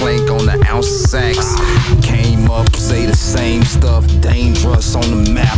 clink on the ounce of sax. Came up, say the same stuff, dangerous on the map.